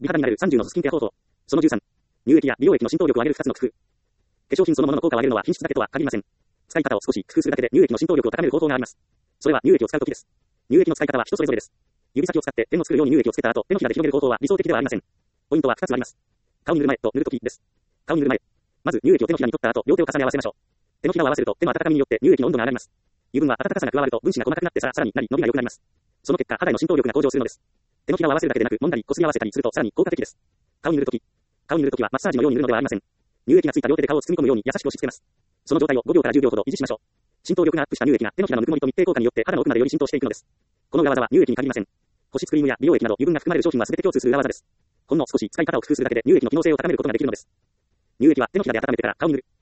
美肌になる30のスキンケア方法。その13。乳液や美容液の浸透力を上げる2つの工夫。化粧品そのものの効果を上げるのは品質だけとは限りません。使い方を少し工夫するだけで乳液の浸透力を高める方法があります。それは乳液を使うときです。乳液の使い方は人それぞれです。指先を使って点の作るように乳液をつけた後、手のひらで広げる方法は理想的ではありません。ポイントは2つあります。顔に塗る前と塗るときです。顔に塗る前。まず乳液を手のひらに取った後、両手を重ね合わせましょう。手のひらを合わせると手の温かみによって乳液の温度が上がります。油分は温かさが加わると分子が細かくなってさらになり伸びが良くなります。その結果肌への浸透力が向上するのです。手のひらを合わせるだけでなく揉んだりこすり合わせたりするとさらに効果的です。顔に塗るとき。顔に塗るときはマッサージのように塗るのではありません。乳液がついた両手で顔を包み込むように優しく押し付けます。その状態を5秒から10秒ほど維持しましょう。浸透力がアップした乳液が手のひらのぬくもりと密閉効果によって肌の奥までより浸透していくのです。この裏技は乳液に限りません。保湿クリームや美容液など油分が含まれる商品は全て共通する裏技です。ほんの少し使い方を工夫するだけで乳液の機能性を高めることができるのです。乳液は手のひらで温めてから顔に塗る。